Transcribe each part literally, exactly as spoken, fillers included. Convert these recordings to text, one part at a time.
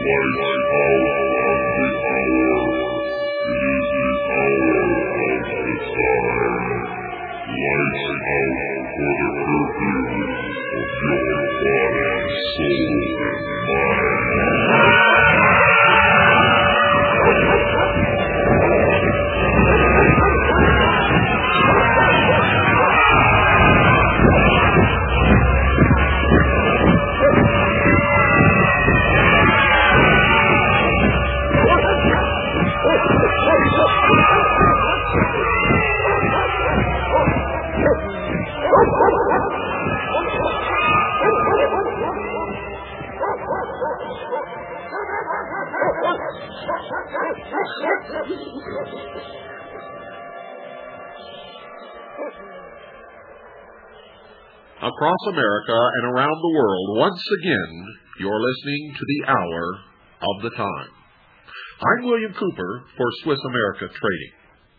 Across America and around the world, once again, you're listening to the Hour of the Time. I'm William Cooper for Swiss America Trading.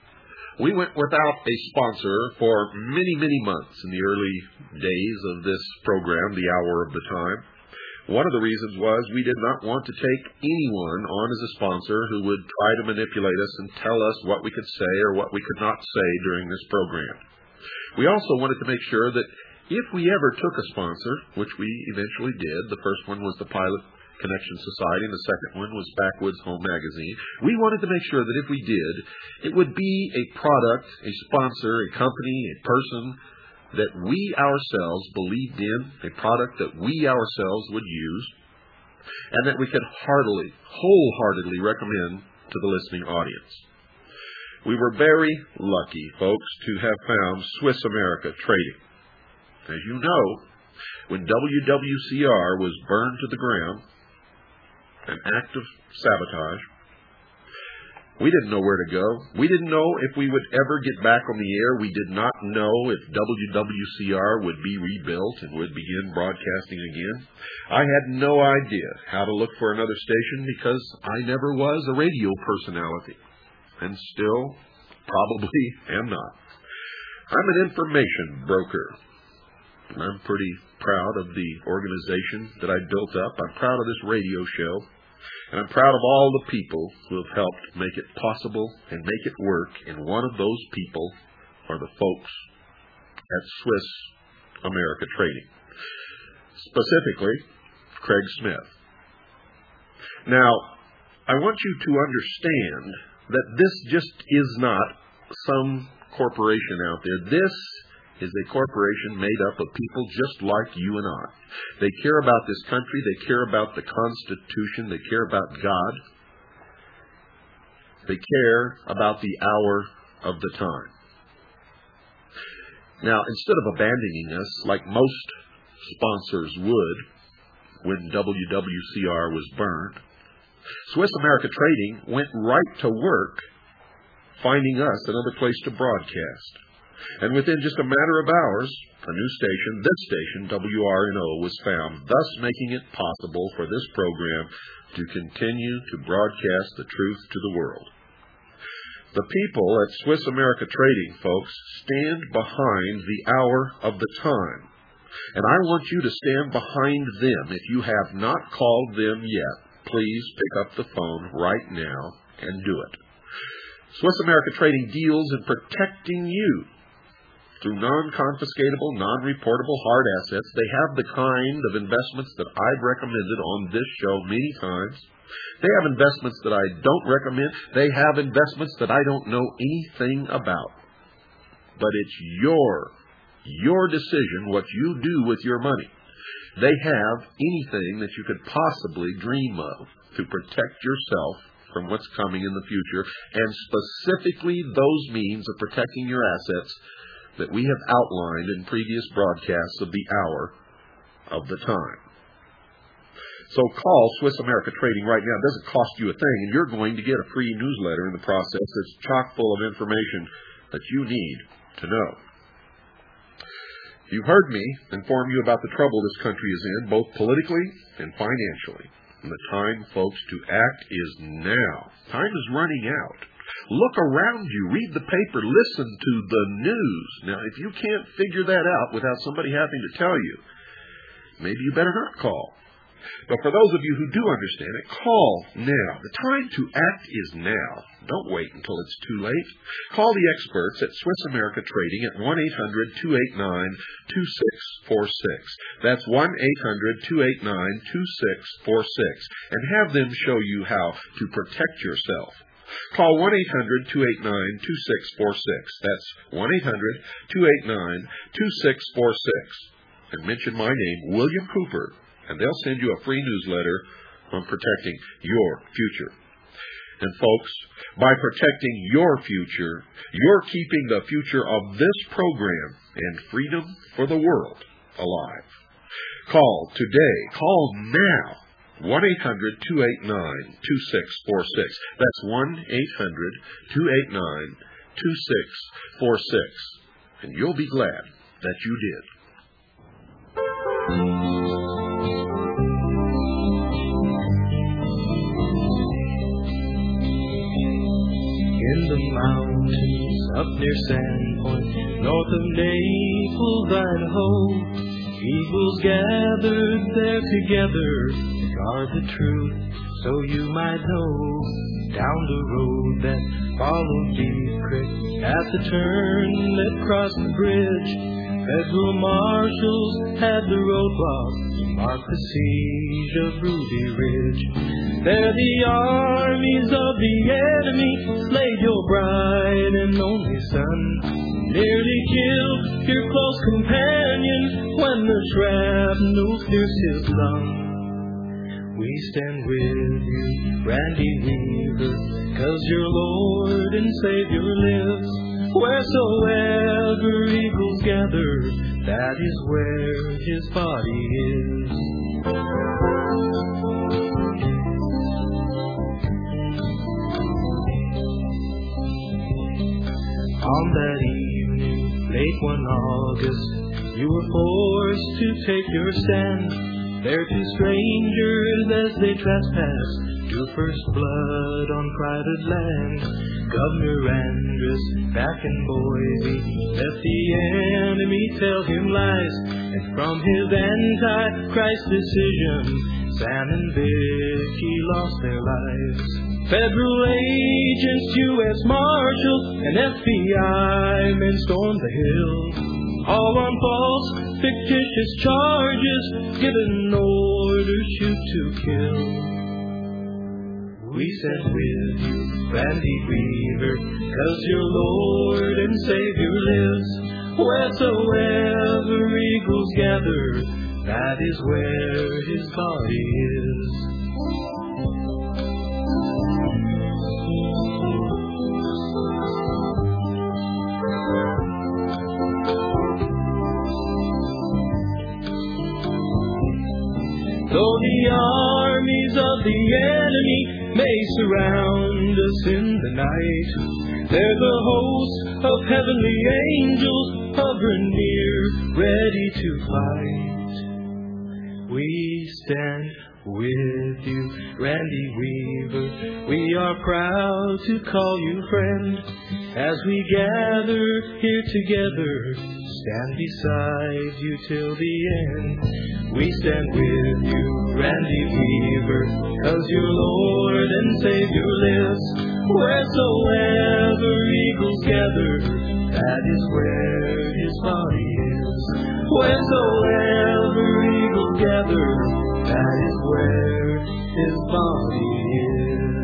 We went without a sponsor for many, many months in the early days of this program, the Hour of the Time. One of the reasons was we did not want to take anyone on as a sponsor who would try to manipulate us and tell us what we could say or what we could not say during this program. We also wanted to make sure that if we ever took a sponsor, which we eventually did, the first one was the Pilot Connection Society, and the second one was Backwoods Home Magazine, we wanted to make sure that if we did, it would be a product, a sponsor, a company, a person that we ourselves believed in, a product that we ourselves would use, and that we could heartily, wholeheartedly recommend to the listening audience. We were very lucky, folks, to have found Swiss America Trading. As you know, when W W C R was burned to the ground, an act of sabotage, we didn't know where to go. We didn't know if we would ever get back on the air. We did not know if W W C R would be rebuilt and would begin broadcasting again. I had no idea how to look for another station because I never was a radio personality, and still probably am not. I'm an information broker. I'm pretty proud of the organization that I built up. I'm proud of this radio show. And I'm proud of all the people who have helped make it possible and make it work. And one of those people are the folks at Swiss America Trading. Specifically, Craig Smith. Now, I want you to understand that this just is not some corporation out there. This is a corporation made up of people just like you and I. They care about this country. They care about the Constitution. They care about God. They care about the hour of the time. Now, instead of abandoning us like most sponsors would when W W C R was burned, Swiss America Trading went right to work finding us another place to broadcast. And within just a matter of hours, a new station, this station, W R N O, was found, thus making it possible for this program to continue to broadcast the truth to the world. The people at Swiss America Trading, folks, stand behind the hour of the time. And I want you to stand behind them. If you have not called them yet, please pick up the phone right now and do it. Swiss America Trading deals in protecting you through non-confiscatable, non-reportable hard assets. They have the kind of investments that I've recommended on this show many times. They have investments that I don't recommend. They have investments that I don't know anything about. But it's your, your decision what you do with your money. They have anything that you could possibly dream of to protect yourself from what's coming in the future, and specifically those means of protecting your assets that we have outlined in previous broadcasts of the hour of the time. So call Swiss America Trading right now. It doesn't cost you a thing, and you're going to get a free newsletter in the process that's chock full of information that you need to know. You've heard me inform you about the trouble this country is in, both politically and financially. And the time, folks, to act is now. Time is running out. Look around you. Read the paper. Listen to the news. Now, if you can't figure that out without somebody having to tell you, maybe you better not call. But for those of you who do understand it, call now. The time to act is now. Don't wait until it's too late. Call the experts at Swiss America Trading at one eight hundred, two eight nine, two six four six. That's one eight hundred, two eight nine, two six four six. And have them show you how to protect yourself. Call one eight hundred, two eight nine, two six four six. That's one eight hundred, two eight nine, two six four six. And mention my name, William Cooper, and they'll send you a free newsletter on protecting your future. And folks, by protecting your future, you're keeping the future of this program and freedom for the world alive. Call today. Call now. one eight hundred, two eight nine, two six four six. That's one eight hundred, two eight nine, two six four six. And you'll be glad that you did. In the mountains up near Sandpoint, north of Naples, Idaho, eagles gathered there together to guard the truth, so you might know. Down the road that followed Deep Creek, at the turn that crossed the bridge, federal marshals had the roadblock to mark the siege of Ruby Ridge. There the armies of the enemy slayed your bright and only son, nearly killed your close companion when the shrapnel pierced his lung. We stand with you, Randy Weaver, 'cause your Lord and Savior lives. Wheresoever eagles gather, that is where his body is. On that evening, late one August, you were forced to take your stand. There two strangers as they trespassed drew first blood on private land. Governor Andrus back in Boise let the enemy tell him lies, and from his anti-Christ decision, Sam and Vicky lost their lives. Federal agents, U S Marshals, and F B I men stormed the hill, all on false, fictitious charges, given orders shoot to kill. We stand with you, Randy Weaver, 'cause your Lord and Savior lives. Wheresoever eagles gather, that is where his body is. Though the armies of the enemy may surround us in the night, there's a host of heavenly angels hovering near, ready to fight. We stand with you, Randy Weaver. We are proud to call you friend. As we gather here together, stand beside you till the end. We stand with you, Randy Weaver, 'cause your Lord and Savior lives. Wheresoever eagles gather, that is where his body is. Wheresoever eagles gather, that is where his body is.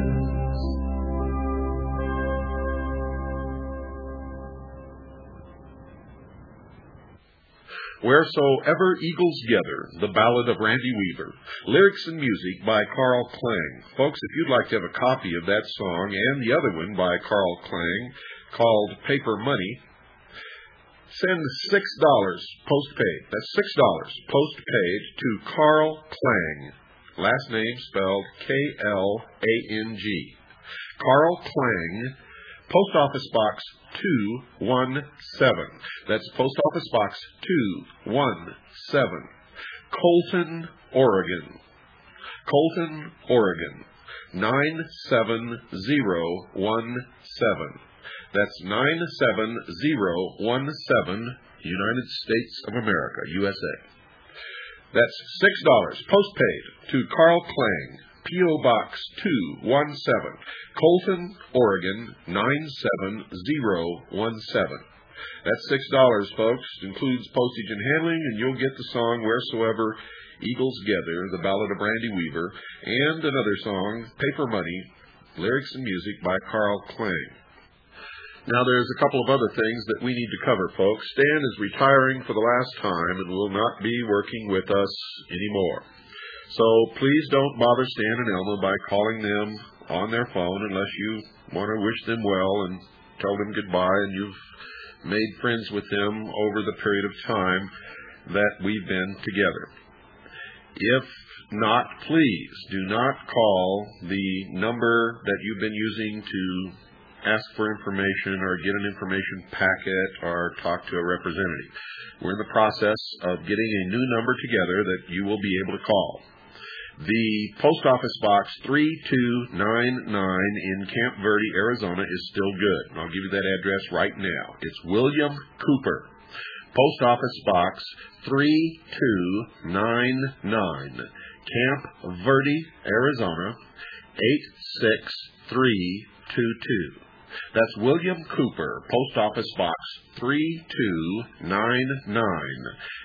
Wheresoever Eagles Gather, the Ballad of Randy Weaver. Lyrics and music by Carl Klang. Folks, if you'd like to have a copy of that song and the other one by Carl Klang called Paper Money, send six dollars postpaid. That's six dollars postpaid to Carl Klang. Last name spelled K L A N G. Carl Klang, Post Office Box two one seven. That's Post Office Box two one seven. Colton, Oregon. Colton, Oregon. nine seven zero one seven. That's nine seven zero one seven, United States of America, U S A. That's six dollars postpaid to Carl Klang, P O. Box two one seven, Colton, Oregon nine seven zero one seven. That's six dollars, folks. Includes postage and handling, and you'll get the song Wheresoever Eagles Gather, the Ballad of Brandy Weaver, and another song, Paper Money, lyrics and music by Carl Klang. Now, there's a couple of other things that we need to cover, folks. Stan is retiring for the last time and will not be working with us anymore. So please don't bother Stan and Elma by calling them on their phone unless you want to wish them well and tell them goodbye and you've made friends with them over the period of time that we've been together. If not, please do not call the number that you've been using to ask for information or get an information packet or talk to a representative. We're in the process of getting a new number together that you will be able to call. The Post Office Box three two nine nine in Camp Verde, Arizona is still good. And I'll give you that address right now. It's William Cooper. Post Office Box three two nine nine, Camp Verde, Arizona, eight six three two two. That's William Cooper, Post Office Box three two nine nine,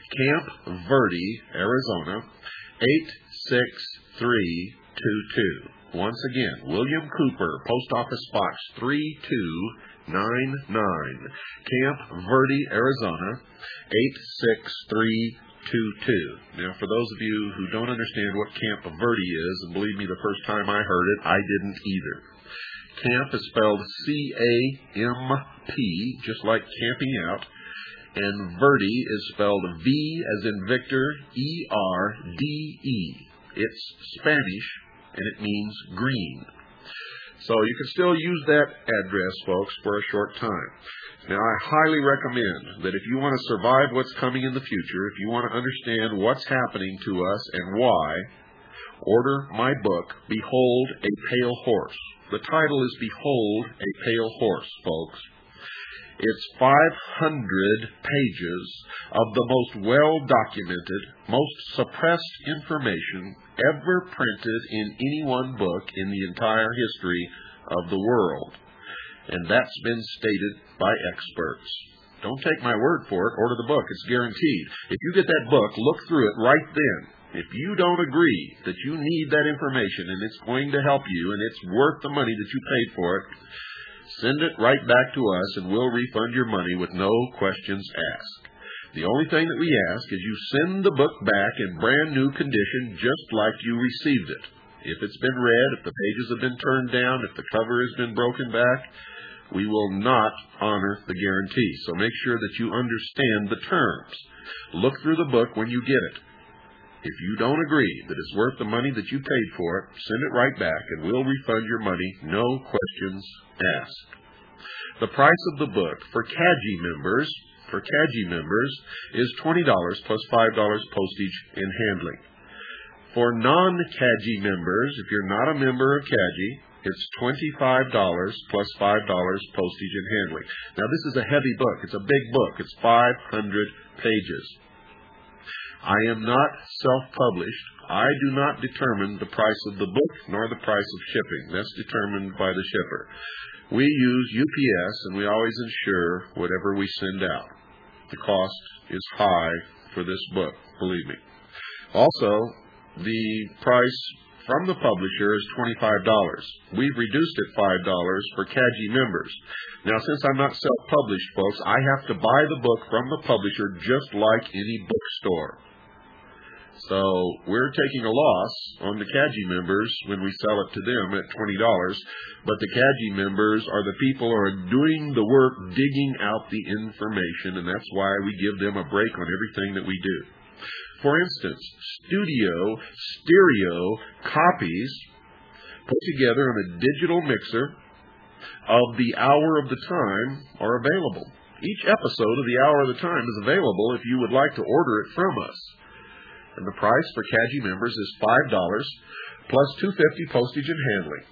Camp Verde, Arizona, eight six three two two. Once again, William Cooper, Post Office Box three two nine nine, Camp Verde, Arizona, eight six three two two. Now, for those of you who don't understand what Camp Verde is, and believe me, the first time I heard it, I didn't either. Camp is spelled C A M P, just like camping out, and Verde is spelled V as in Victor, E R D E. It's Spanish, and it means green. So you can still use that address, folks, for a short time. Now, I highly recommend that if you want to survive what's coming in the future, if you want to understand what's happening to us and why, order my book, Behold a Pale Horse. The title is Behold a Pale Horse, folks. It's five hundred pages of the most well-documented, most suppressed information ever printed in any one book in the entire history of the world. And that's been stated by experts. Don't take my word for it. Order the book. It's guaranteed. If you get that book, look through it right then. If you don't agree that you need that information and it's going to help you and it's worth the money that you paid for it, send it right back to us and we'll refund your money with no questions asked. The only thing that we ask is you send the book back in brand new condition just like you received it. If it's been read, if the pages have been turned down, if the cover has been broken back, we will not honor the guarantee. So make sure that you understand the terms. Look through the book when you get it. If you don't agree that it's worth the money that you paid for it, send it right back and we'll refund your money, no questions asked. The price of the book for C A G I members, for C A G I members, is twenty dollars plus five dollars postage and handling. For non-C A G I members, if you're not a member of C A G I, it's twenty-five dollars plus five dollars postage and handling. Now, this is a heavy book. It's a big book. It's five hundred pages. I am not self-published. I do not determine the price of the book nor the price of shipping. That's determined by the shipper. We use U P S, and we always insure whatever we send out. The cost is high for this book, believe me. Also, the price from the publisher is twenty-five dollars. We've reduced it five dollars for C A G I members. Now, since I'm not self-published, folks, I have to buy the book from the publisher just like any bookstore. So we're taking a loss on the C A G I members when we sell it to them at twenty dollars, but the C A G I members are the people who are doing the work, digging out the information, and that's why we give them a break on everything that we do. For instance, studio, stereo copies put together in a digital mixer of The Hour of the Time are available. Each episode of The Hour of the Time is available if you would like to order it from us. And the price for C A G I members is five dollars plus two dollars and fifty cents postage and handling.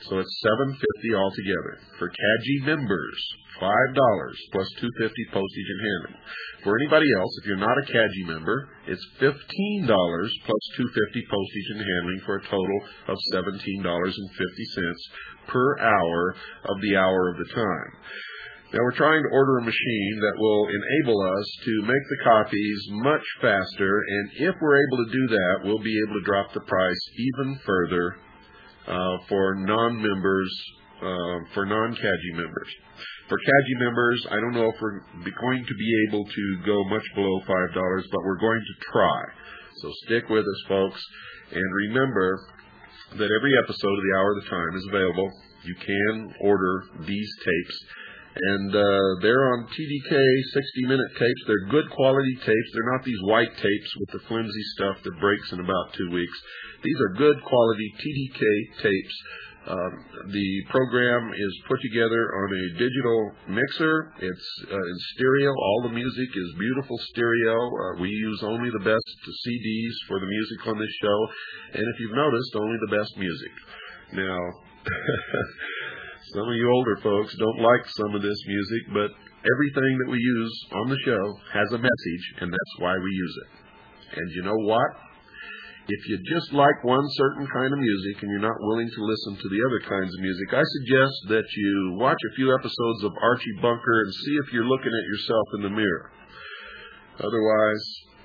So it's seven dollars and fifty cents altogether. For C A G I members, five dollars plus two dollars and fifty cents postage and handling. For anybody else, if you're not a C A G I member, it's fifteen dollars plus two dollars and fifty cents postage and handling for a total of seventeen dollars and fifty cents per hour of the hour of the time. Now, we're trying to order a machine that will enable us to make the copies much faster, and if we're able to do that, we'll be able to drop the price even further uh, for non-members, uh, for non-C A G I members. For C A G I members, I don't know if we're going to be able to go much below five dollars, but we're going to try. So stick with us, folks, and remember that every episode of The Hour of the Time is available. You can order these tapes. And uh, they're on T D K sixty-minute tapes. They're good quality tapes. They're not these white tapes with the flimsy stuff that breaks in about two weeks. These are good quality T D K tapes. Um, the program is put together on a digital mixer. It's uh, in stereo. All the music is beautiful stereo. Uh, we use only the best C Ds for the music on this show. And if you've noticed, only the best music. Now... Some of you older folks don't like some of this music, but everything that we use on the show has a message, and that's why we use it. And you know what? If you just like one certain kind of music and you're not willing to listen to the other kinds of music, I suggest that you watch a few episodes of Archie Bunker and see if you're looking at yourself in the mirror. Otherwise,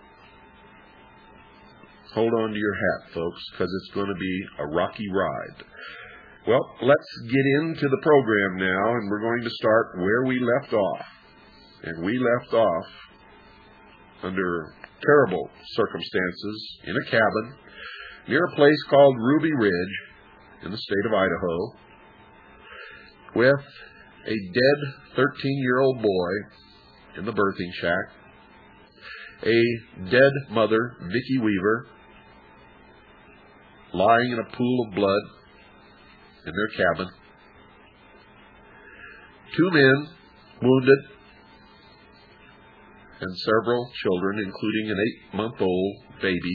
hold on to your hat, folks, because it's going to be a rocky ride. Well, let's get into the program now, and we're going to start where we left off. And we left off under terrible circumstances in a cabin near a place called Ruby Ridge in the state of Idaho with a dead thirteen-year-old boy in the birthing shack, a dead mother, Vicki Weaver, lying in a pool of blood in their cabin, two men wounded, and several children, including an eight-month-old baby,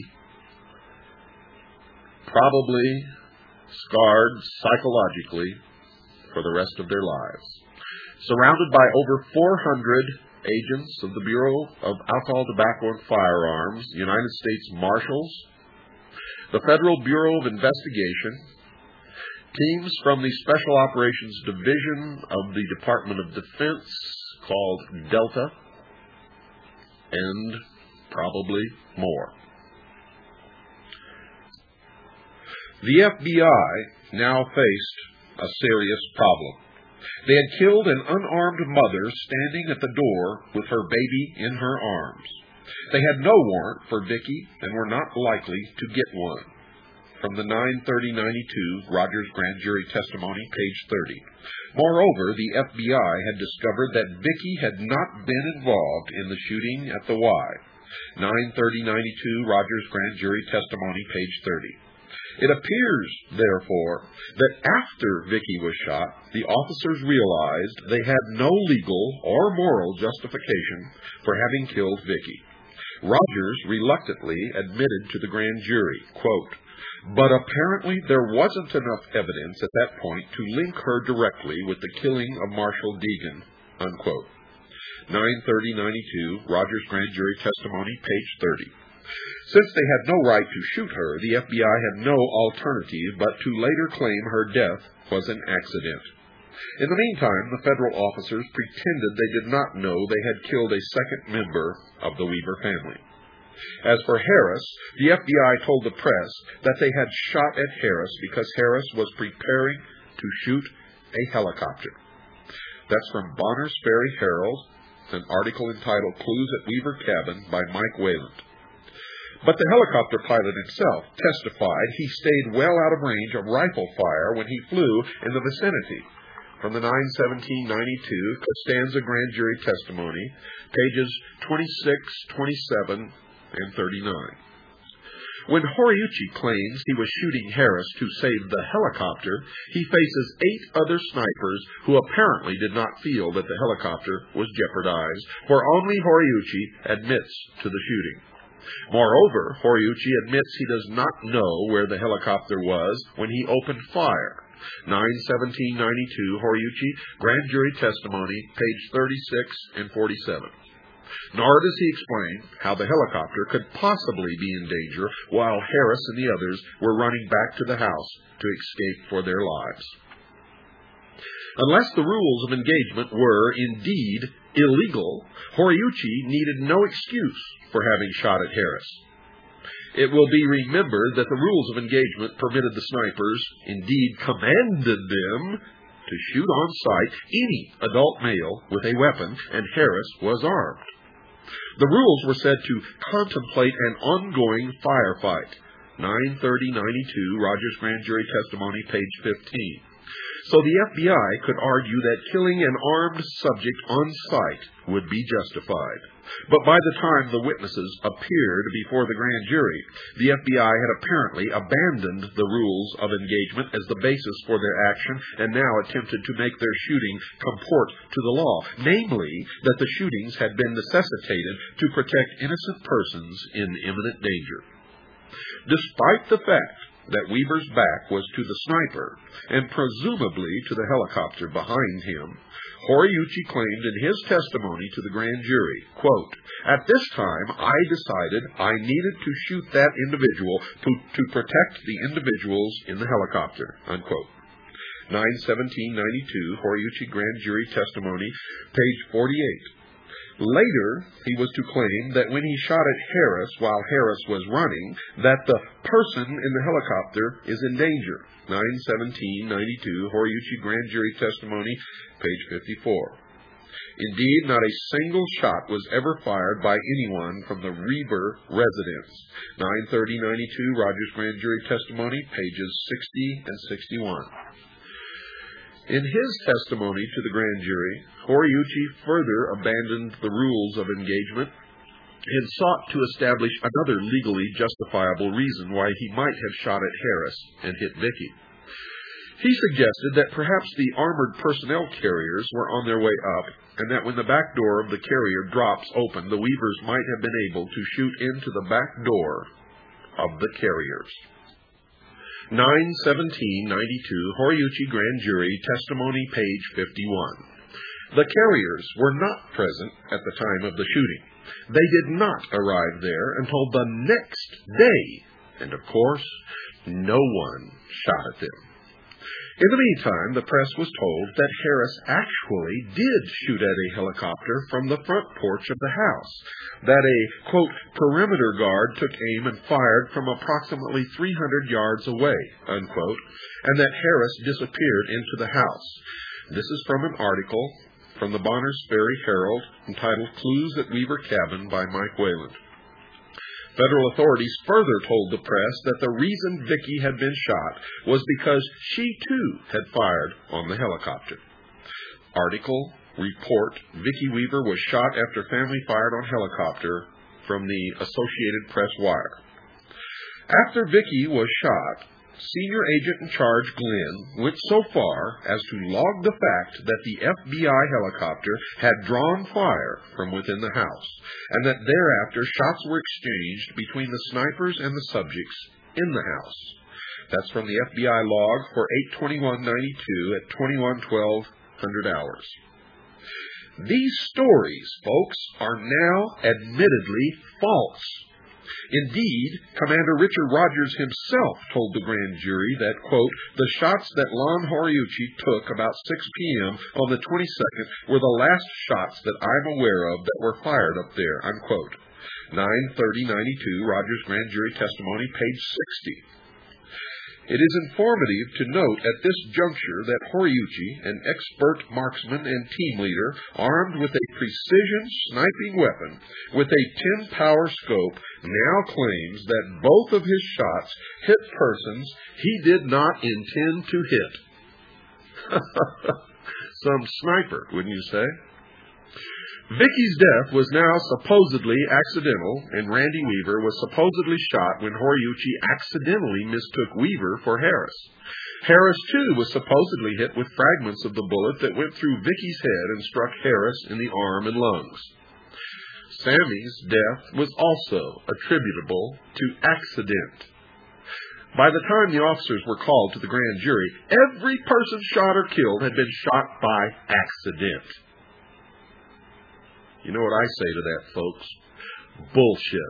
probably scarred psychologically for the rest of their lives. Surrounded by over four hundred agents of the Bureau of Alcohol, Tobacco, and Firearms, United States Marshals, the Federal Bureau of Investigation, teams from the Special Operations Division of the Department of Defense called Delta, and probably more. The F B I now faced a serious problem. They had killed an unarmed mother standing at the door with her baby in her arms. They had no warrant for Vicki and were not likely to get one. From the nine thirty ninety-two Rogers Grand Jury Testimony, page thirty. Moreover, the F B I had discovered that Vicki had not been involved in the shooting at the Y. nine thirty ninety-two Rogers Grand Jury Testimony, page thirty. It appears, therefore, that after Vicki was shot, the officers realized they had no legal or moral justification for having killed Vicki. Rogers reluctantly admitted to the grand jury, quote, "But apparently there wasn't enough evidence at that point to link her directly with the killing of Marshall Deegan," unquote. nine thirty ninety-two Rogers Grand Jury Testimony, page thirty. Since they had no right to shoot her, the F B I had no alternative but to later claim her death was an accident. In the meantime, the federal officers pretended they did not know they had killed a second member of the Weaver family. As for Harris, the F B I told the press that they had shot at Harris because Harris was preparing to shoot a helicopter. That's from Bonner's Ferry Herald, an article entitled Clues at Weaver Cabin by Mike Wayland. But the helicopter pilot himself testified he stayed well out of range of rifle fire when he flew in the vicinity. From the nine seventeen ninety-two Costanza Grand Jury Testimony, pages twenty-six, twenty-seven, and thirty-nine. When Horiuchi claims he was shooting Harris to save the helicopter, he faces eight other snipers who apparently did not feel that the helicopter was jeopardized, for only Horiuchi admits to the shooting. Moreover, Horiuchi admits he does not know where the helicopter was when he opened fire. nine seventeen ninety-two, Horiuchi, Grand Jury Testimony, page thirty-six and forty-seven. Nor does he explain how the helicopter could possibly be in danger while Harris and the others were running back to the house to escape for their lives. Unless the rules of engagement were indeed illegal, Horiuchi needed no excuse for having shot at Harris. It will be remembered that the rules of engagement permitted the snipers, indeed commanded them, to shoot on sight any adult male with a weapon, and Harris was armed. The rules were said to contemplate an ongoing firefight. nine thirty ninety-two, Rogers Grand Jury Testimony, page fifteen. So the F B I could argue that killing an armed subject on sight would be justified. But by the time the witnesses appeared before the grand jury, the F B I had apparently abandoned the rules of engagement as the basis for their action and now attempted to make their shooting comport to the law, namely that the shootings had been necessitated to protect innocent persons in imminent danger. Despite the fact that Weaver's back was to the sniper, and presumably to the helicopter behind him, Horiuchi claimed in his testimony to the grand jury, quote, "At this time, I decided I needed to shoot that individual to, to protect the individuals in the helicopter," unquote. nine seventeen ninety-two, Horiuchi Grand Jury Testimony, page forty-eight. Later, he was to claim that when he shot at Harris while Harris was running, that the person in the helicopter is in danger. nine seventeen ninety-two, Horiuchi Grand Jury Testimony, page fifty-four. Indeed, not a single shot was ever fired by anyone from the Reber residence. nine thirty ninety-two, Rogers Grand Jury Testimony, pages sixty and sixty-one. In his testimony to the grand jury, Horiuchi further abandoned the rules of engagement and sought to establish another legally justifiable reason why he might have shot at Harris and hit Vicky. He suggested that perhaps the armored personnel carriers were on their way up, and that when the back door of the carrier drops open, the Weavers might have been able to shoot into the back door of the carriers. nine seventeen ninety-two, Horiuchi Grand Jury Testimony, page fifty-one. The carriers were not present at the time of the shooting. They did not arrive there until the next day, and of course, no one shot at them. In the meantime, the press was told that Harris actually did shoot at a helicopter from the front porch of the house, that a, quote, perimeter guard took aim and fired from approximately three hundred yards away, unquote, and that Harris disappeared into the house. This is from an article from the Bonners Ferry Herald entitled Clues at Weaver Cabin by Mike Wayland. Federal authorities further told the press that the reason Vicky had been shot was because she too had fired on the helicopter. Article, report, Vicky Weaver was shot after family fired on helicopter, from the Associated Press Wire. After Vicky was shot, Senior Agent in Charge Glenn went so far as to log the fact that the F B I helicopter had drawn fire from within the house, and that thereafter shots were exchanged between the snipers and the subjects in the house. That's from the F B I log for eight twenty-one ninety-two at twenty-one twelve hundred hours. These stories, folks, are now admittedly false. Indeed, Commander Richard Rogers himself told the grand jury that, quote, the shots that Lon Horiuchi took about six p.m. on the twenty-second were the last shots that I'm aware of that were fired up there, unquote. nine thirty ninety-two, Rogers Grand Jury Testimony, page sixty. It is informative to note at this juncture that Horiuchi, an expert marksman and team leader, armed with a precision sniping weapon with a ten power scope, now claims that both of his shots hit persons he did not intend to hit. Some sniper, wouldn't you say? Vicky's death was now supposedly accidental, and Randy Weaver was supposedly shot when Horiuchi accidentally mistook Weaver for Harris. Harris, too, was supposedly hit with fragments of the bullet that went through Vicky's head and struck Harris in the arm and lungs. Sammy's death was also attributable to accident. By the time the officers were called to the grand jury, every person shot or killed had been shot by accident. You know what I say to that, folks? Bullshit.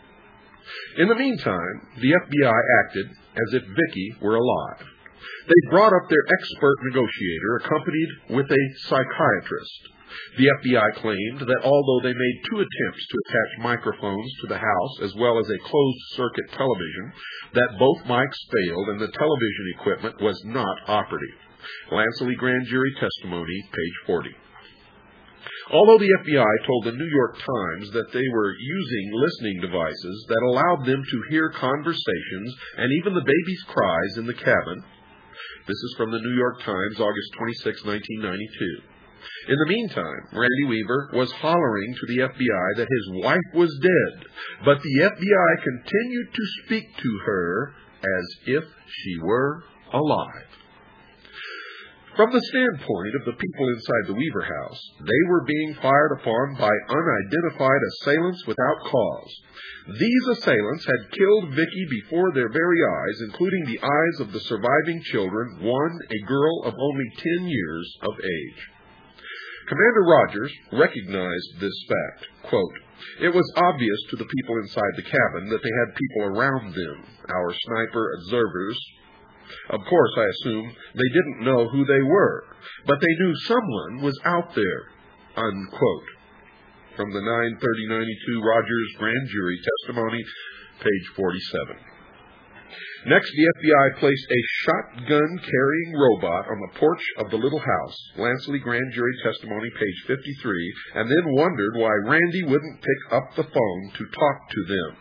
In the meantime, the F B I acted as if Vicky were alive. They brought up their expert negotiator, accompanied with a psychiatrist. The F B I claimed that although they made two attempts to attach microphones to the house as well as a closed-circuit television, that both mics failed and the television equipment was not operative. Lansley Grand Jury Testimony, page forty. Although the F B I told the New York Times that they were using listening devices that allowed them to hear conversations and even the baby's cries in the cabin, this is from the New York Times, August twenty-sixth, nineteen ninety-two. In the meantime, Randy Weaver was hollering to the F B I that his wife was dead, but the F B I continued to speak to her as if she were alive. From the standpoint of the people inside the Weaver house, they were being fired upon by unidentified assailants without cause. These assailants had killed Vicky before their very eyes, including the eyes of the surviving children, one a girl of only ten years of age. Commander Rogers recognized this fact. Quote, "It was obvious to the people inside the cabin that they had people around them, our sniper observers. Of course, I assume they didn't know who they were, but they knew someone was out there." Unquote. From the nine thirty ninety-two Rogers Grand Jury Testimony, page forty-seven. Next, the F B I placed a shotgun-carrying robot on the porch of the little house, Lansley Grand Jury Testimony, page fifty-three, and then wondered why Randy wouldn't pick up the phone to talk to them.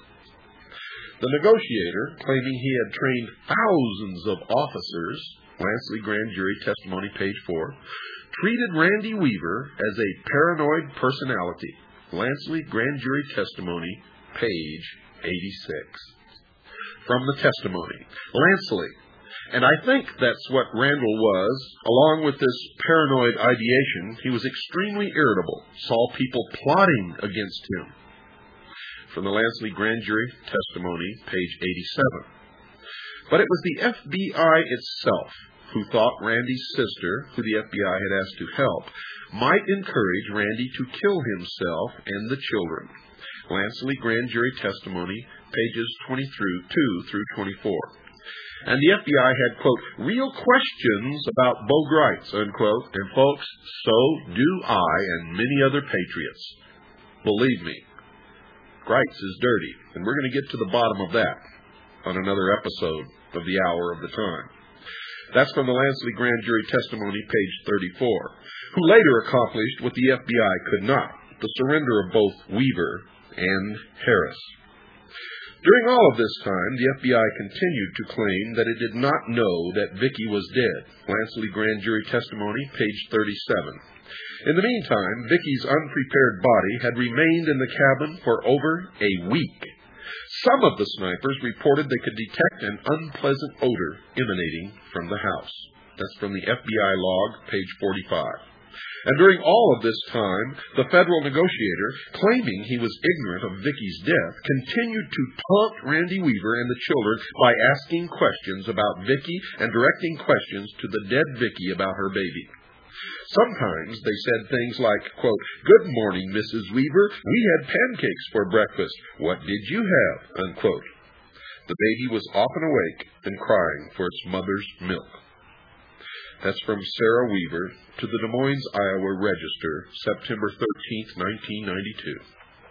The negotiator, claiming he had trained thousands of officers, Lansley Grand Jury Testimony, page four, treated Randy Weaver as a paranoid personality, Lansley Grand Jury Testimony, page eighty-six. From the testimony, Lansley, and I think that's what Randall was, along with this paranoid ideation, he was extremely irritable, saw people plotting against him. From the Lansley Grand Jury Testimony, page eighty-seven. But it was the F B I itself who thought Randy's sister, who the F B I had asked to help, might encourage Randy to kill himself and the children. Lansley Grand Jury Testimony, pages twenty-two through twenty-four. And the F B I had, quote, "real questions about Bo Gritz," unquote, and folks, so do I and many other patriots. Believe me, Gritz is dirty, and we're going to get to the bottom of that on another episode of the Hour of the Time. That's from the Lansley Grand Jury Testimony, page thirty-four, who later accomplished what the F B I could not, the surrender of both Weaver and Harris. During all of this time, the F B I continued to claim that it did not know that Vicky was dead. Lansley Grand Jury Testimony, page thirty-seven. In the meantime, Vicky's unprepared body had remained in the cabin for over a week. Some of the snipers reported they could detect an unpleasant odor emanating from the house. That's from the F B I log, page forty-five. And during all of this time, the federal negotiator, claiming he was ignorant of Vicky's death, continued to taunt Randy Weaver and the children by asking questions about Vicky and directing questions to the dead Vicky about her baby. Sometimes they said things like, quote, "Good morning, Missus Weaver. We had pancakes for breakfast. What did you have?" Unquote. The baby was often awake and crying for its mother's milk. That's from Sarah Weaver to the Des Moines, Iowa Register, September thirteenth, nineteen ninety-two.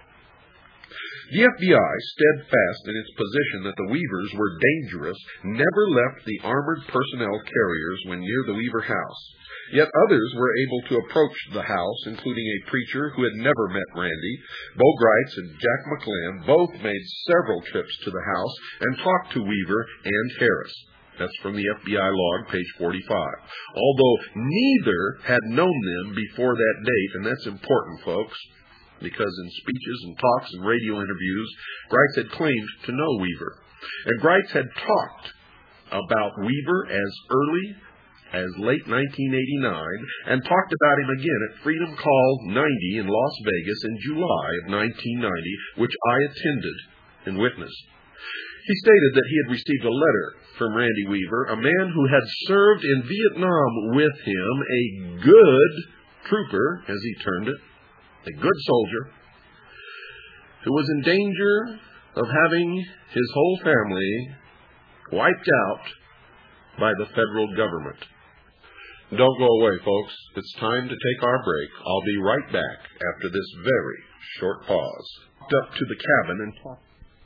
The F B I, steadfast in its position that the Weavers were dangerous, never left the armored personnel carriers when near the Weaver house. Yet others were able to approach the house, including a preacher who had never met Randy. Bo Gritz and Jack McLean both made several trips to the house and talked to Weaver and Harris. That's from the F B I log, page forty-five. Although neither had known them before that date, and that's important, folks, because in speeches and talks and radio interviews, Gritz had claimed to know Weaver. And Gritz had talked about Weaver as early as late nineteen eighty-nine, and talked about him again at Freedom Call ninety in Las Vegas in July of nineteen ninety, which I attended and witnessed. He stated that he had received a letter from Randy Weaver, a man who had served in Vietnam with him, a good trooper, as he termed it, a good soldier, who was in danger of having his whole family wiped out by the federal government. Don't go away, folks. It's time to take our break. I'll be right back after this very short pause. Up to the cabin and talk.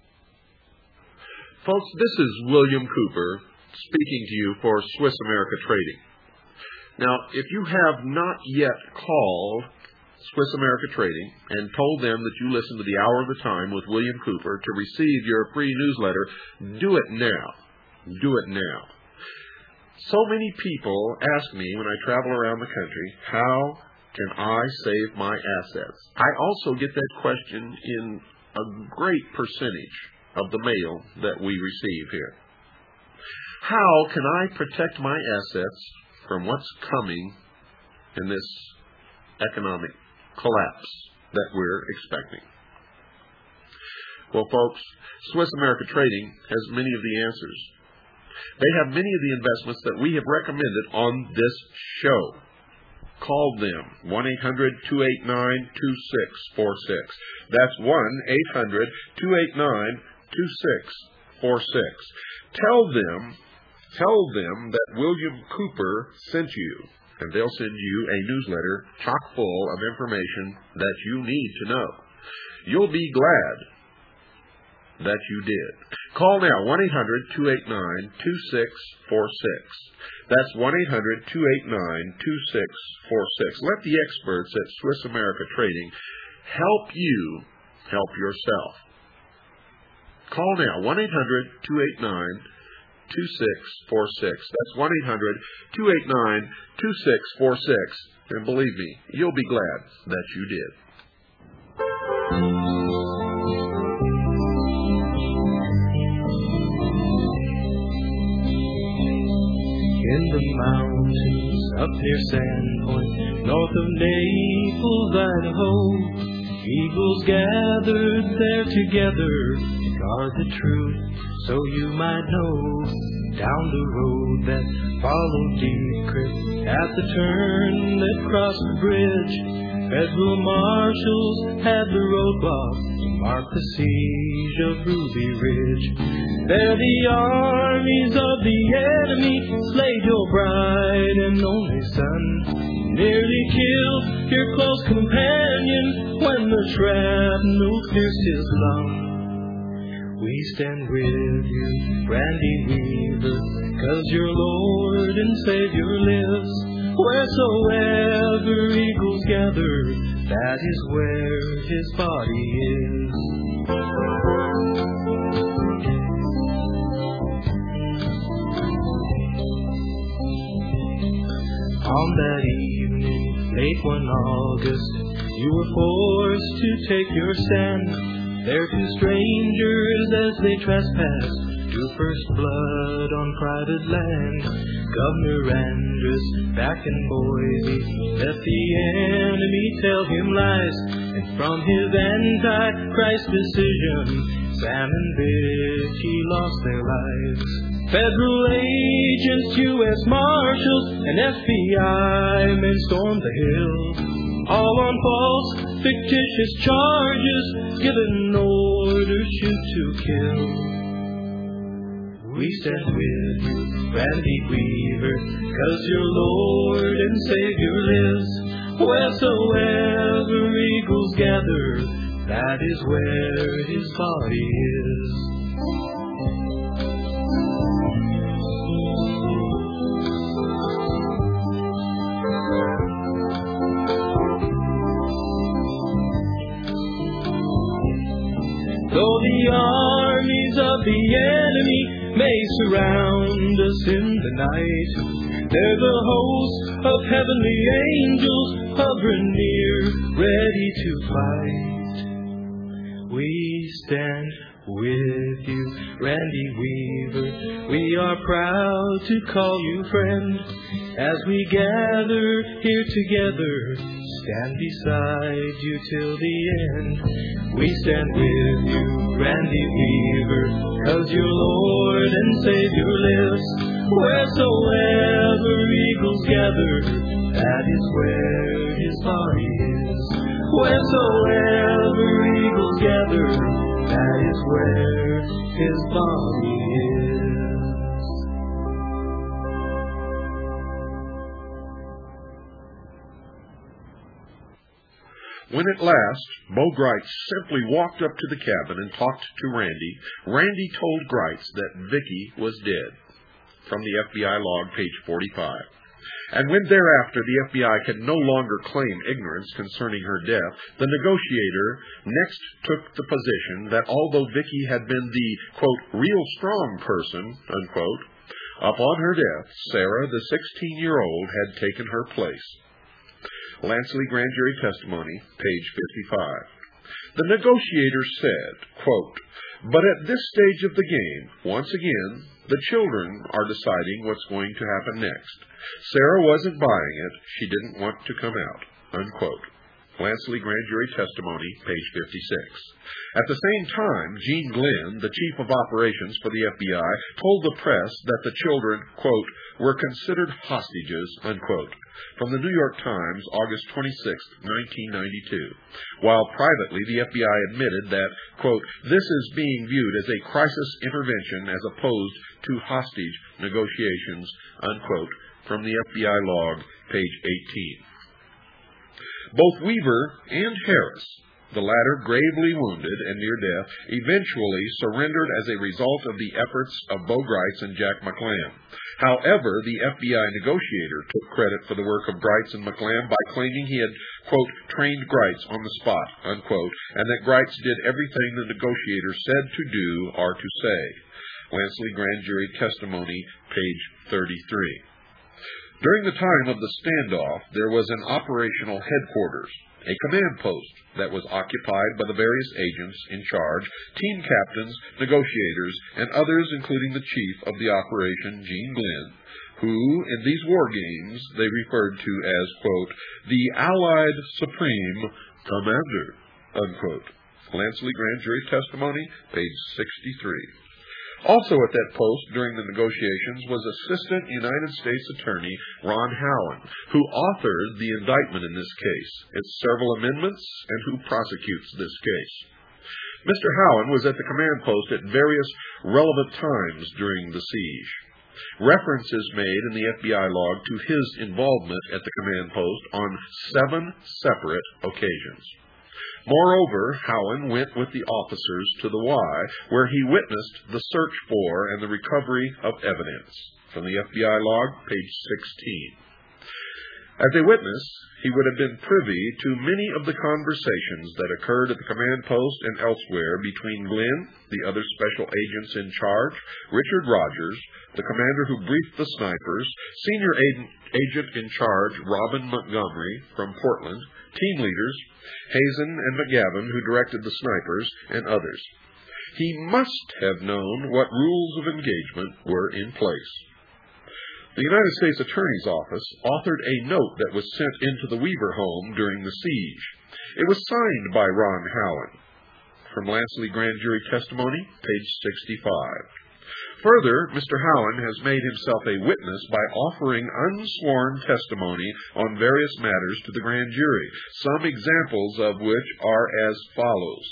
Folks, this is William Cooper speaking to you for Swiss America Trading. Now, if you have not yet called Swiss America Trading and told them that you listen to the Hour of the Time with William Cooper to receive your free newsletter, do it now. Do it now. So many people ask me when I travel around the country, how can I save my assets? I also get that question in a great percentage of the mail that we receive here. How can I protect my assets from what's coming in this economic collapse that we're expecting? Well, folks, Swiss America Trading has many of the answers. They have many of the investments that we have recommended on this show. Call them, one eight hundred, two eight nine, two six four six. That's one eight hundred, two eight nine, two six four six. Tell them, tell them that William Cooper sent you, and they'll send you a newsletter chock full of information that you need to know. You'll be glad that you did. Call now, one eight hundred, two eight nine, two six four six. That's one eight hundred, two eight nine, two six four six. Let the experts at Swiss America Trading help you help yourself. Call now, one eight hundred, two eight nine, two six four six. That's one eight hundred, two eight nine, two six four six. And believe me, you'll be glad that you did. In the mountains up near Sandpoint, north of Naples, Idaho, eagles gathered there together to guard the truth, so you might know. Down the road that followed Deep Creek, at the turn that crossed the bridge, federal marshals had the roadblock to mark the siege of Ruby Ridge. There the armies of the enemy slayed your bright and only son, nearly killed your close companion when the shrapnel pierced his lung. We stand with you, Randy Weaver, 'cause your Lord and Savior lives. Wheresoever eagles gather, that is where his body is. On that evening, late one August, you were forced to take your stand. There two strangers as they trespassed, drew first blood on private land. Governor Andrus back in Boise let the enemy tell him lies, and from his anti-Christ decision, Sam and Vichy lost their lives. Federal agents, U S Marshals, and F B I men stormed the hill, all on false, fictitious charges, given orders shoot to kill. We stand with you, Randy Weaver, 'cause your Lord and Savior lives. Wheresoever eagles gather, that is where his body is. Though the armies of the enemy may surround us in the night, they're the host of heavenly angels hovering near, ready to fight. We stand with you. Randy Weaver, we are proud to call you friend. As we gather here together, stand beside you till the end. We stand with you, Randy Weaver, 'cause your Lord and Savior lives. Wheresoever eagles gather, that is where his body is. Wheresoever eagles gather, that is where his body is. When at last Bo Gritz simply walked up to the cabin and talked to Randy, Randy told Gritz that Vicky was dead. From the F B I log, page forty-five. And when thereafter the F B I could no longer claim ignorance concerning her death, the negotiator next took the position that although Vicky had been the, quote, real strong person, unquote, upon her death, Sarah, the sixteen-year-old, had taken her place. Lansley Grand Jury Testimony, page fifty-five. The negotiator said, quote, but at this stage of the game, once again, the children are deciding what's going to happen next. Sarah wasn't buying it. She didn't want to come out, unquote. Lansley Grand Jury Testimony, page fifty-six. At the same time, Gene Glenn, the chief of operations for the F B I, told the press that the children, quote, were considered hostages, unquote. From the New York Times, August twenty-sixth, nineteen ninety-two. While privately, the F B I admitted that, quote, this is being viewed as a crisis intervention as opposed to hostage negotiations, unquote. From the F B I log, page eighteen. Both Weaver and Harris, the latter gravely wounded and near death, eventually surrendered as a result of the efforts of Bo Gritz and Jack McLamb. However, the F B I negotiator took credit for the work of Gritz and McLamb by claiming he had, quote, trained Gritz on the spot, unquote, and that Gritz did everything the negotiator said to do or to say. Lansley Grand Jury Testimony, page thirty-three. During the time of the standoff, there was an operational headquarters, a command post that was occupied by the various agents in charge, team captains, negotiators, and others, including the chief of the operation, Gene Glenn, who, in these war games, they referred to as, quote, the Allied Supreme Commander, unquote. Lansley Grand Jury Testimony, page sixty-three. Also at that post during the negotiations was Assistant United States Attorney Ron Howen, who authored the indictment in this case, its several amendments, and who prosecutes this case. Mister Howen was at the command post at various relevant times during the siege. Reference is made in the F B I log to his involvement at the command post on seven separate occasions. Moreover, Howen went with the officers to the Y, where he witnessed the search for and the recovery of evidence. From the F B I log, page sixteen. As a witness, he would have been privy to many of the conversations that occurred at the command post and elsewhere between Glenn, the other special agents in charge, Richard Rogers, the commander who briefed the snipers, senior agent in charge Robin Montgomery from Portland, team leaders, Hazen and McGavin, who directed the snipers, and others. He must have known what rules of engagement were in place. The United States Attorney's Office authored a note that was sent into the Weaver home during the siege. It was signed by Ron Howen. From Lansley Grand Jury Testimony, page sixty-five. Further, Mister Howen has made himself a witness by offering unsworn testimony on various matters to the grand jury, some examples of which are as follows.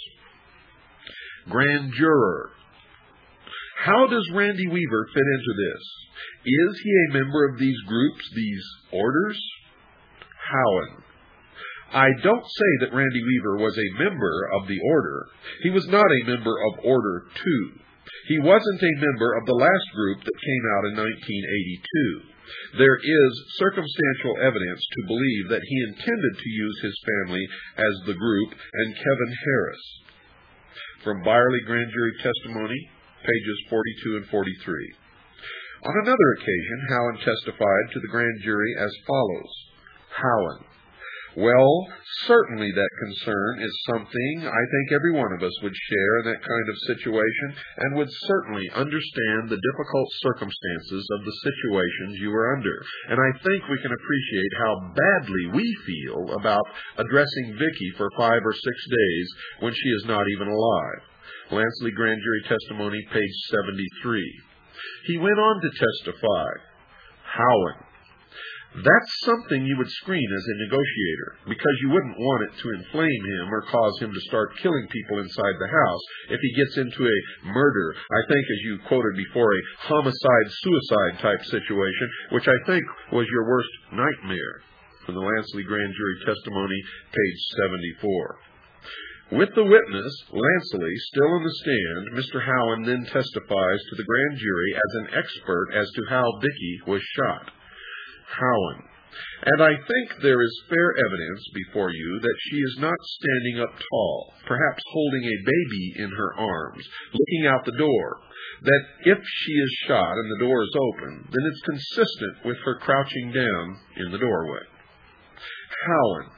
Grand Juror. How does Randy Weaver fit into this? Is he a member of these groups, these orders? Howen. I don't say that Randy Weaver was a member of the order. He was not a member of Order two. He wasn't a member of the last group that came out in nineteen eighty-two. There is circumstantial evidence to believe that he intended to use his family as the group and Kevin Harris. From Byerly Grand Jury Testimony, pages forty-two and forty-three. On another occasion, Howen testified to the grand jury as follows. Howen. Well, certainly that concern is something I think every one of us would share in that kind of situation, and would certainly understand the difficult circumstances of the situations you are under. And I think we can appreciate how badly we feel about addressing Vicki for five or six days when she is not even alive. Lansley Grand Jury Testimony, page seventy-three. He went on to testify, Howen. That's something you would screen as a negotiator, because you wouldn't want it to inflame him or cause him to start killing people inside the house if he gets into a murder, I think, as you quoted before, a homicide-suicide type situation, which I think was your worst nightmare, from the Lansley Grand Jury Testimony, page seventy-four. With the witness, Lansley, still in the stand, Mister Howen then testifies to the grand jury as an expert as to how Vicki was shot. Howen. And I think there is fair evidence before you that she is not standing up tall, perhaps holding a baby in her arms, looking out the door, that if she is shot and the door is open, then it's consistent with her crouching down in the doorway. Howen.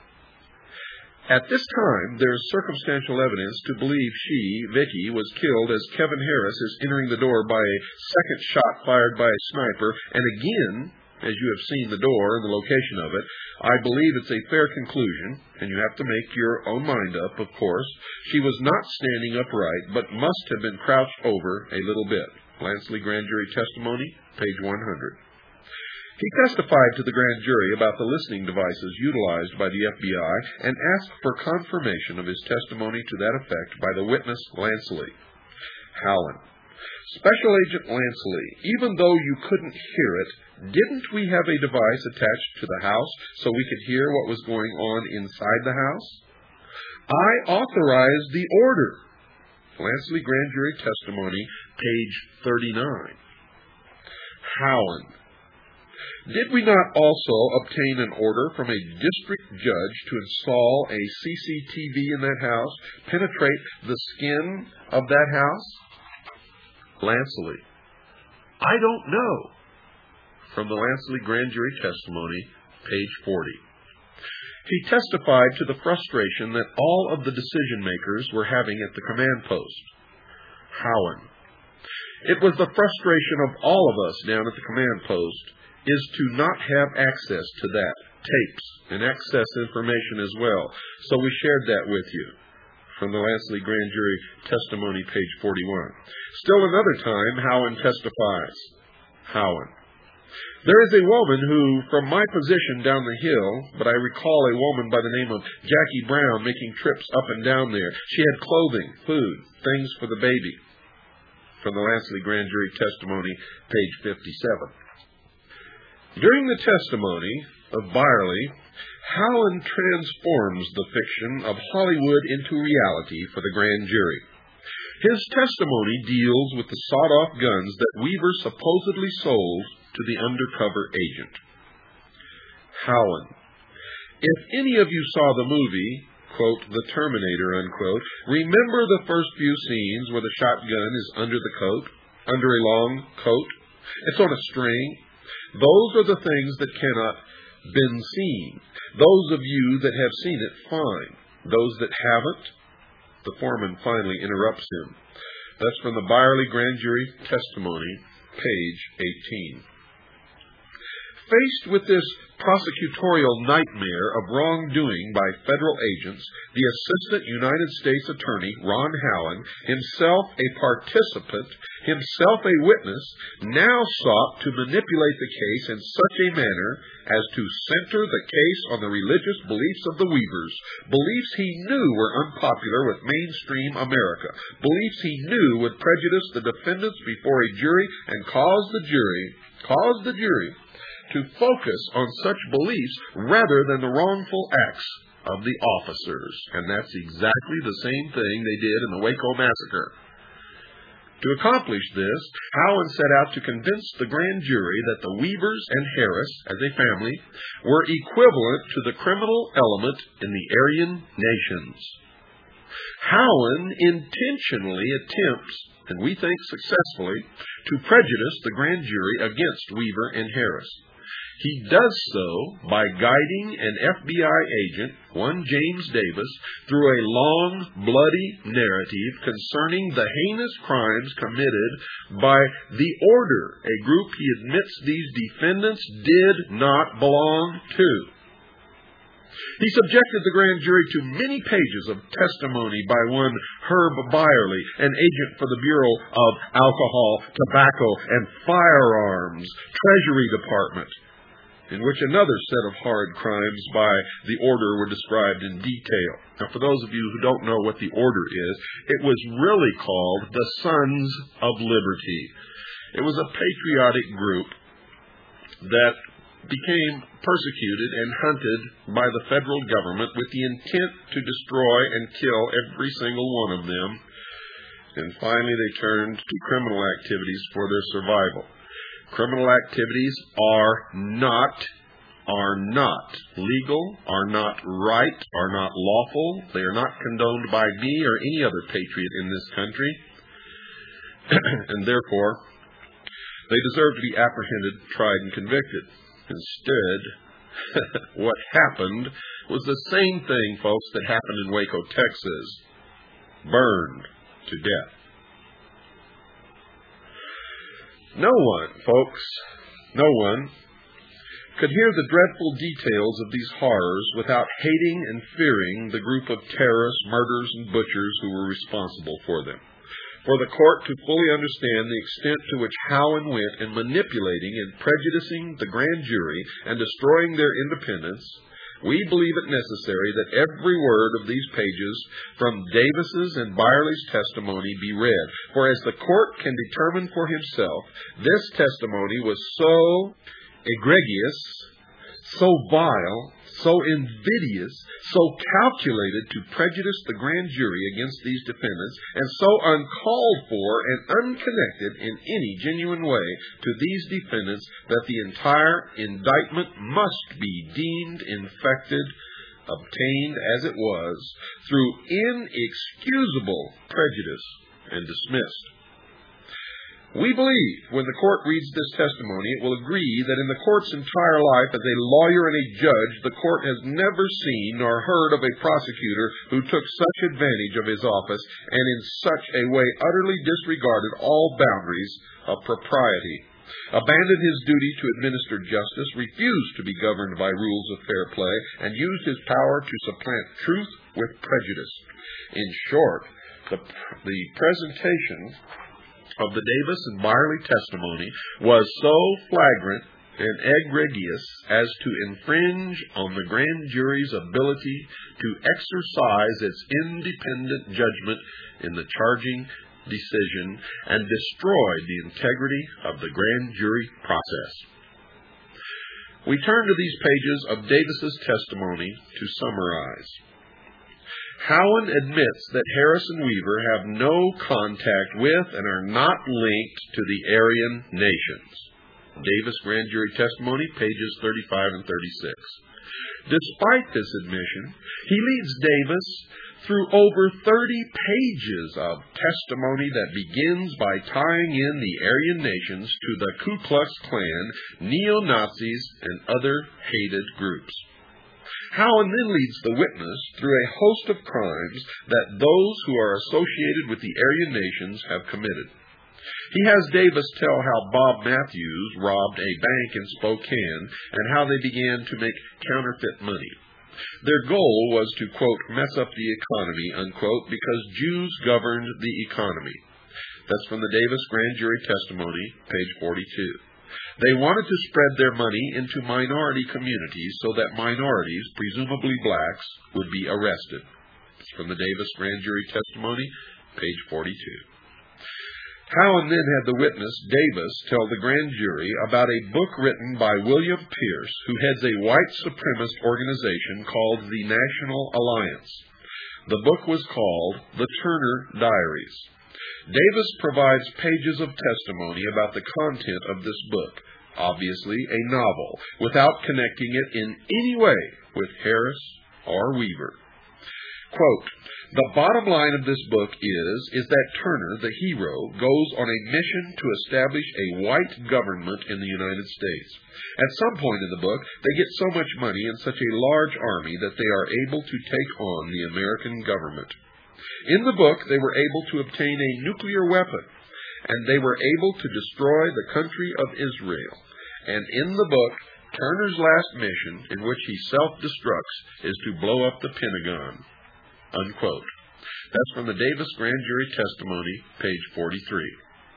At this time, there is circumstantial evidence to believe she, Vicki, was killed as Kevin Harris is entering the door by a second shot fired by a sniper, and again, as you have seen the door and the location of it, I believe it's a fair conclusion, and you have to make your own mind up, of course. She was not standing upright, but must have been crouched over a little bit. Lansley Grand Jury Testimony, page one hundred. He testified to the grand jury about the listening devices utilized by the F B I and asked for confirmation of his testimony to that effect by the witness, Lansley. Howen. Special Agent Lansley, even though you couldn't hear it, didn't we have a device attached to the house so we could hear what was going on inside the house? I authorized the order. Lansley Grand Jury Testimony, page thirty-nine. Howen. Did we not also obtain an order from a district judge to install a C C T V in that house, penetrate the skin of that house? Lansley. I don't know. From the Lansley Grand Jury Testimony, page forty. He testified to the frustration that all of the decision makers were having at the command post. Howen. It was the frustration of all of us down at the command post is to not have access to that, tapes, and access information as well. So we shared that with you. From the Lansley Grand Jury Testimony, page forty-one. Still another time, Howen testifies. Howen. There is a woman who, from my position down the hill, but I recall a woman by the name of Jackie Brown making trips up and down there. She had clothing, food, things for the baby. From the Lansley Grand Jury Testimony, page fifty-seven. During the testimony of Byerly, Howen transforms the fiction of Hollywood into reality for the grand jury. His testimony deals with the sawed-off guns that Weaver supposedly sold to the undercover agent. Howen. If any of you saw the movie, quote, The Terminator, unquote, remember the first few scenes where the shotgun is under the coat, under a long coat? It's on a string. Those are the things that cannot been seen. Those of you that have seen it, fine. Those that haven't, the foreman finally interrupts him. That's from the Byerly Grand Jury Testimony, page eighteen. Faced with this prosecutorial nightmare of wrongdoing by federal agents, the Assistant United States Attorney, Ron Howen, himself a participant, himself a witness, now sought to manipulate the case in such a manner as to center the case on the religious beliefs of the Weavers, beliefs he knew were unpopular with mainstream America, beliefs he knew would prejudice the defendants before a jury and cause the jury, cause the jury to focus on such beliefs rather than the wrongful acts of the officers. And that's exactly the same thing they did in the Waco massacre. To accomplish this, Howen set out to convince the grand jury that the Weavers and Harris, as a family, were equivalent to the criminal element in the Aryan nations. Howen intentionally attempts, and we think successfully, to prejudice the grand jury against Weaver and Harris. He does so by guiding an F B I agent, one James Davis, through a long, bloody narrative concerning the heinous crimes committed by The Order, a group he admits these defendants did not belong to. He subjected the grand jury to many pages of testimony by one Herb Byerly, an agent for the Bureau of Alcohol, Tobacco, and Firearms, Treasury Department, in which another set of horrid crimes by The Order were described in detail. Now, for those of you who don't know what The Order is, it was really called the Sons of Liberty. It was a patriotic group that became persecuted and hunted by the federal government with the intent to destroy and kill every single one of them. And finally, they turned to criminal activities for their survival. Criminal activities are not, are not legal, are not right, are not lawful. They are not condoned by me or any other patriot in this country. And therefore, they deserve to be apprehended, tried, and convicted. Instead, what happened was the same thing, folks, that happened in Waco, Texas. Burned to death. No one, folks, no one could hear the dreadful details of these horrors without hating and fearing the group of terrorists, murderers, and butchers who were responsible for them. For the court to fully understand the extent to which Howen went in manipulating and prejudicing the grand jury and destroying their independence, we believe it necessary that every word of these pages from Davis's and Byerly's testimony be read. For as the court can determine for himself, this testimony was so egregious, so vile, so invidious, so calculated to prejudice the grand jury against these defendants, and so uncalled for and unconnected in any genuine way to these defendants, that the entire indictment must be deemed infected, obtained as it was, through inexcusable prejudice, and dismissed. We believe when the court reads this testimony, it will agree that in the court's entire life as a lawyer and a judge, the court has never seen nor heard of a prosecutor who took such advantage of his office and in such a way utterly disregarded all boundaries of propriety, abandoned his duty to administer justice, refused to be governed by rules of fair play, and used his power to supplant truth with prejudice. In short, the, the presentation of the Davis and Byerly testimony was so flagrant and egregious as to infringe on the grand jury's ability to exercise its independent judgment in the charging decision and destroy the integrity of the grand jury process. We turn to these pages of Davis's testimony to summarize. Howen admits that Harris and Weaver have no contact with and are not linked to the Aryan nations. Davis Grand Jury Testimony, pages thirty-five and thirty-six. Despite this admission, he leads Davis through over thirty pages of testimony that begins by tying in the Aryan nations to the Ku Klux Klan, neo-Nazis, and other hated groups. Howen then leads the witness through a host of crimes that those who are associated with the Aryan nations have committed. He has Davis tell how Bob Matthews robbed a bank in Spokane and how they began to make counterfeit money. Their goal was to, quote, mess up the economy, unquote, because Jews governed the economy. That's from the Davis Grand Jury Testimony, page forty-two. They wanted to spread their money into minority communities so that minorities, presumably blacks, would be arrested. It's from the Davis Grand Jury Testimony, page forty-two. Howen then had the witness, Davis, tell the grand jury about a book written by William Pierce, who heads a white supremacist organization called the National Alliance. The book was called The Turner Diaries. Davis provides pages of testimony about the content of this book, obviously a novel, without connecting it in any way with Harris or Weaver. Quote, "The bottom line of this book is, is that Turner, the hero, goes on a mission to establish a white government in the United States. At some point in the book, they get so much money and such a large army that they are able to take on the American government. In the book, they were able to obtain a nuclear weapon, and they were able to destroy the country of Israel. And in the book, Turner's last mission, in which he self-destructs, is to blow up the Pentagon." Unquote. That's from the Davis Grand Jury Testimony, page forty-three.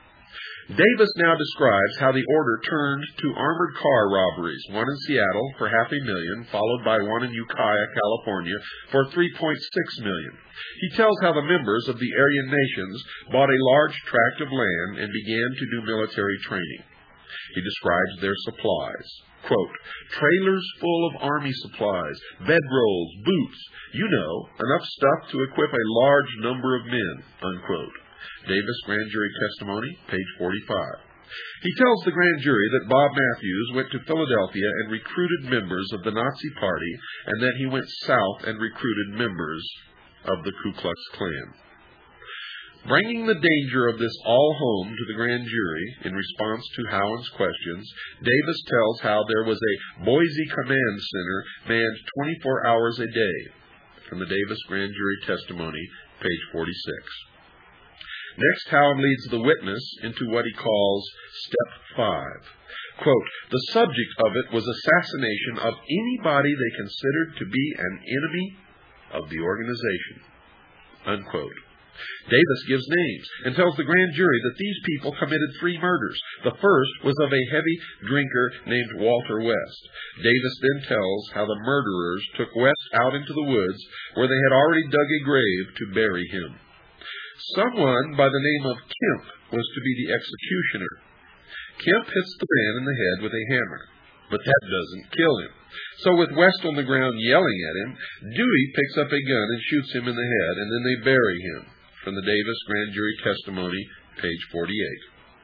Davis now describes how the order turned to armored car robberies, one in Seattle for half a million, followed by one in Ukiah, California, for three point six million. He tells how the members of the Aryan nations bought a large tract of land and began to do military training. He describes their supplies. Quote, "Trailers full of army supplies, bedrolls, boots, you know, enough stuff to equip a large number of men." Unquote. Davis Grand Jury Testimony, page forty-five. He tells the grand jury that Bob Matthews went to Philadelphia and recruited members of the Nazi Party, and that he went south and recruited members of the Ku Klux Klan. Bringing the danger of this all home to the grand jury in response to Howland's questions, Davis tells how there was a Boise Command Center manned twenty-four hours a day. From the Davis Grand Jury Testimony, page forty-six. Next, Howland leads the witness into what he calls Step five. Quote, "The subject of it was assassination of anybody they considered to be an enemy of the organization." Unquote. Davis gives names and tells the grand jury that these people committed three murders. The first was of a heavy drinker named Walter West. Davis then tells how the murderers took West out into the woods where they had already dug a grave to bury him. Someone by the name of Kemp was to be the executioner. Kemp hits the man in the head with a hammer, but that doesn't kill him. So with West on the ground yelling at him, Dewey picks up a gun and shoots him in the head, and then they bury him. From the Davis Grand Jury Testimony, page forty-eight.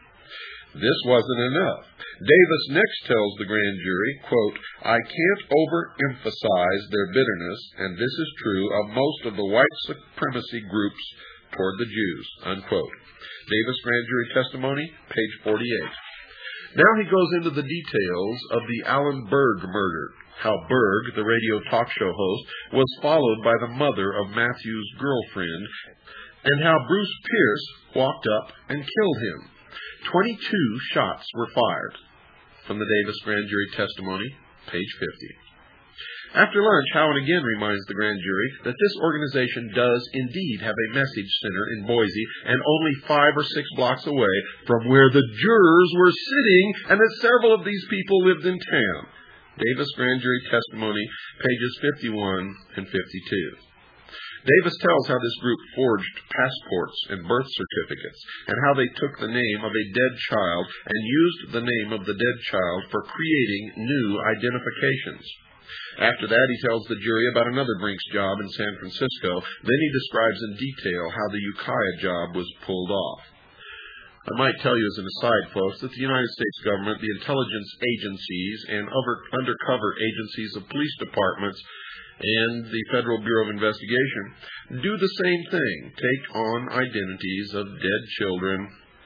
This wasn't enough. Davis next tells the grand jury, quote, "I can't overemphasize their bitterness, and this is true of most of the white supremacy groups toward the Jews." Unquote. Davis Grand Jury Testimony, page forty-eight. Now he goes into the details of the Alan Berg murder, how Berg, the radio talk show host, was followed by the mother of Matthew's girlfriend, and how Bruce Pierce walked up and killed him. Twenty-two shots were fired. From the Davis Grand Jury Testimony, page fifty. After lunch, Howland again reminds the grand jury that this organization does indeed have a message center in Boise and only five or six blocks away from where the jurors were sitting, and that several of these people lived in town. Davis Grand Jury Testimony, pages fifty-one and fifty-two. Davis tells how this group forged passports and birth certificates, and how they took the name of a dead child and used the name of the dead child for creating new identifications. After that, he tells the jury about another Brinks job in San Francisco. Then he describes in detail how the Ukiah job was pulled off. I might tell you as an aside, folks, that the United States government, the intelligence agencies, and other undercover agencies of police departments, and the Federal Bureau of Investigation do the same thing, take on identities of dead children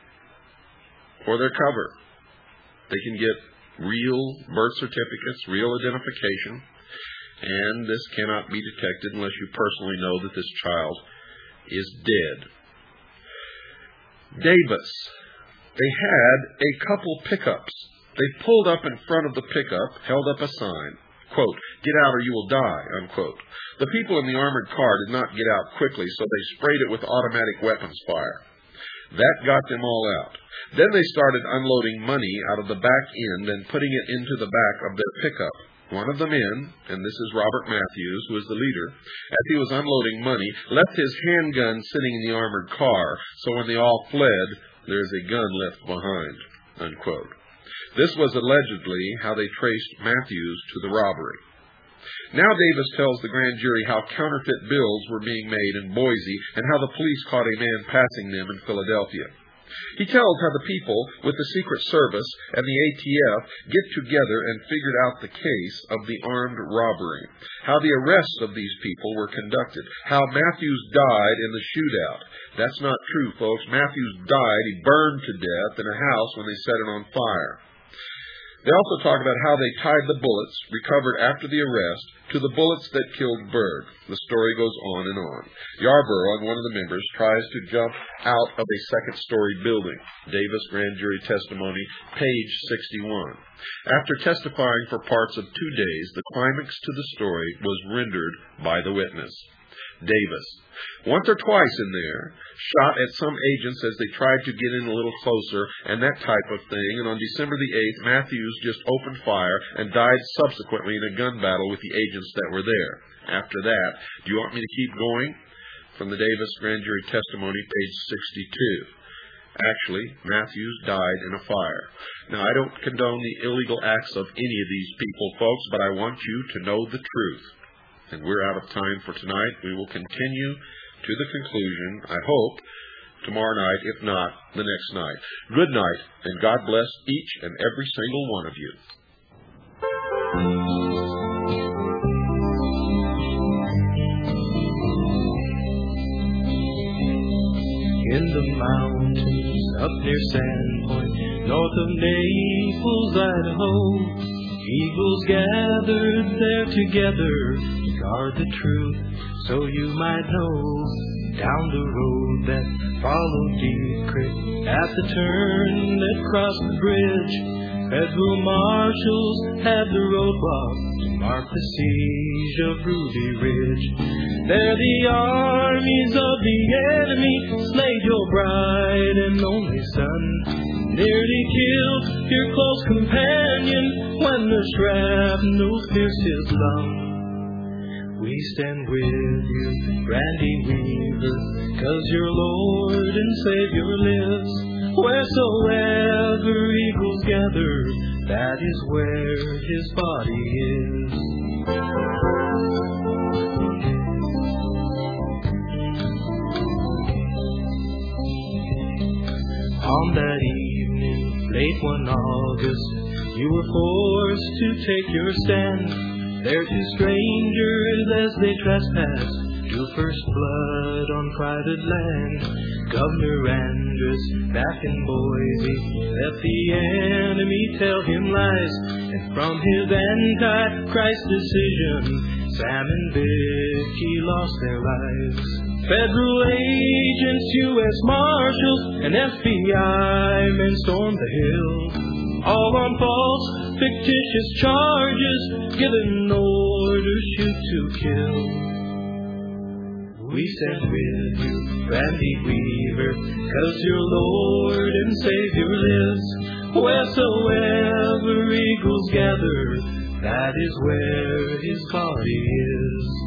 for their cover. They can get real birth certificates, real identification, and this cannot be detected unless you personally know that this child is dead. Davis, they had a couple pickups. They pulled up in front of the pickup, held up a sign, quote, "Get out or you will die," unquote. The people in the armored car did not get out quickly, so they sprayed it with automatic weapons fire. That got them all out. Then they started unloading money out of the back end and putting it into the back of their pickup. One of the men, and this is Robert Matthews, who was the leader, as he was unloading money, left his handgun sitting in the armored car, so when they all fled, there is a gun left behind, unquote. This was allegedly how they traced Matthews to the robbery. Now Davis tells the grand jury how counterfeit bills were being made in Boise and how the police caught a man passing them in Philadelphia. He tells how the people with the Secret Service and the A T F get together and figured out the case of the armed robbery, how the arrests of these people were conducted, how Matthews died in the shootout. That's not true, folks. Matthews died. He burned to death in a house when they set it on fire. They also talk about how they tied the bullets recovered after the arrest to the bullets that killed Byrd. The story goes on and on. Yarborough, one of the members, tries to jump out of a second-story building. Davis grand jury testimony, page sixty-one. After testifying for parts of two days, the climax to the story was rendered by the witness. Davis, once or twice in there, shot at some agents as they tried to get in a little closer and that type of thing, and on December the eighth, Matthews just opened fire and died subsequently in a gun battle with the agents that were there. After that, do you want me to keep going? From the Davis grand jury testimony, page sixty-two. Actually, Matthews died in a fire. Now, I don't condone the illegal acts of any of these people, folks, but I want you to know the truth. And we're out of time for tonight. We will continue to the conclusion, I hope, tomorrow night, if not, the next night. Good night, and God bless each and every single one of you. In the mountains up near Sandpoint, north of Naples, Idaho, eagles gathered there together, guard the truth, so you might know. Down the road that followed Deep Creek, at the turn that crossed the bridge, federal marshals had the roadblock to mark the siege of Ruby Ridge. There the armies of the enemy slayed your bride and only son, nearly killed your close companion when the shrapnel pierced his lung. We stand with you, Randy Weaver, 'cause your Lord and Savior lives. Wheresoever eagles gather, that is where his body is. On that evening, late one August, you were forced to take your stand. There two strangers as they trespassed drew first blood on private land. Governor Andrus back in Boise let the enemy tell him lies, and from his anti-Christ decision, Sam and Vicky lost their lives. Federal agents, U S Marshals, and F B I men stormed the hill, all on false, fictitious charges, given orders shoot to kill. We stand with you, Randy Weaver, 'cause your Lord and Savior lives. Wheresoever eagles gather, that is where his body is.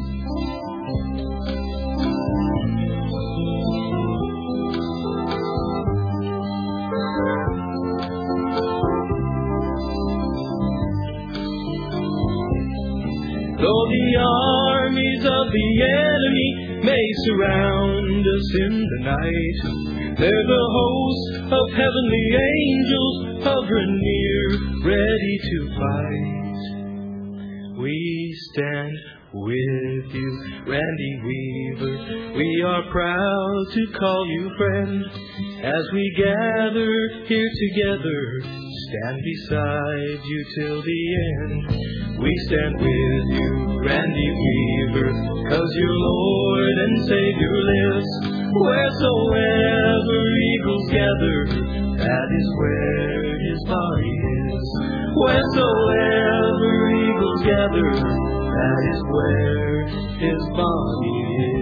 Though the armies of the enemy may surround us in the night, they're the host of heavenly angels hovering near, ready to fight. We stand with you, Randy Weaver. We are proud to call you friend. As we gather here together, stand beside you till the end. We stand with you, Randy Weaver, 'cause your Lord and Savior lives. Wheresoever eagles gather, that is where his body is. Wheresoever eagles gather, that is where his body is.